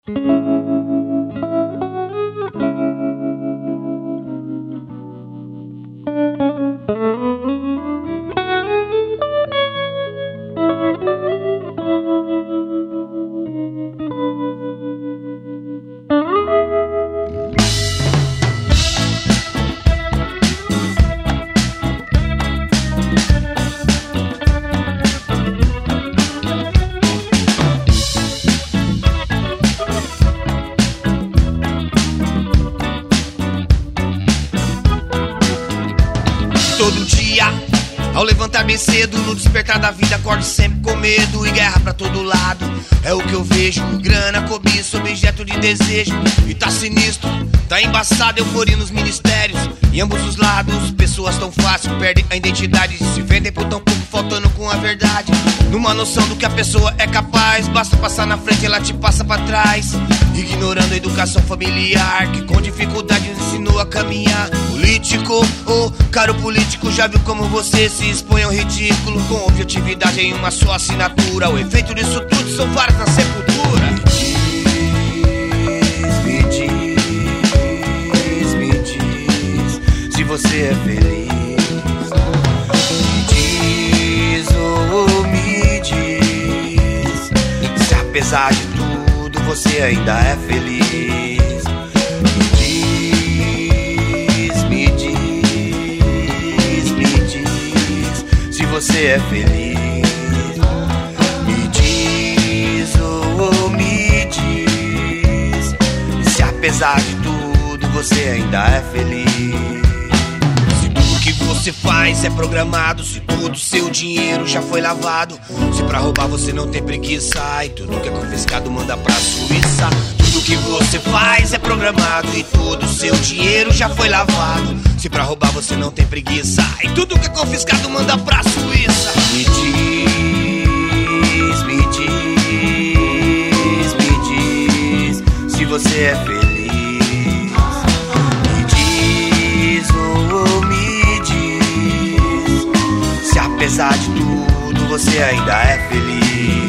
Todo dia, ao levantar bem cedo, no despertar da vida, acordo sempre com medo e guerra pra todo lado. É o que eu vejo, grana, cobiça, objeto de desejo. E tá sinistro, tá embaçado, euforia nos ministérios. Em ambos os lados, pessoas tão fácil perdem a identidade, se vendem por tão pouco, faltando com a verdade. Numa noção do que a pessoa é capaz, basta passar na frente, ela te passa pra trás. Ignorando a educação familiar, que com dificuldade nos ensinou a caminhar. Político, oh, caro político, já viu como você se expõe ao ridículo? Com objetividade em uma só assinatura. O efeito disso tudo são varas na sepultura. Me diz, se você é feliz. Me diz, oh, me diz, se apesar de tudo você ainda é feliz. Você é feliz. Me diz, oh, me diz, se apesar de tudo você ainda é feliz. Se tudo que você faz é programado, se todo seu dinheiro já foi lavado, se pra roubar você não tem preguiça e tudo que é confiscado manda pra Suíça. Tudo que você faz é programado e todo seu dinheiro já foi lavado, se pra roubar você não tem preguiça e tudo que é confiscado manda pra Suíça. Me diz, se você é feliz. Me diz, oh, me diz, se apesar de tudo você ainda é feliz.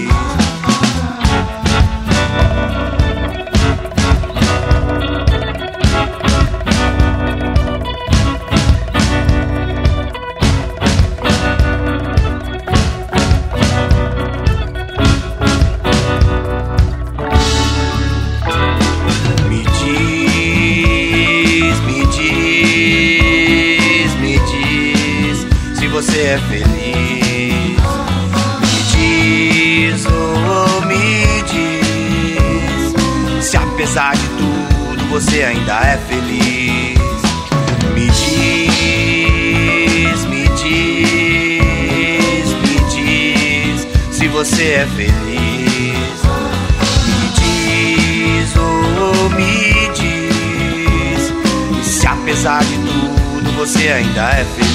Você é feliz. Me diz, oh, me diz, se apesar de tudo você ainda é feliz. Me diz, se você é feliz. Me diz, oh, me diz, se apesar de tudo você ainda é feliz.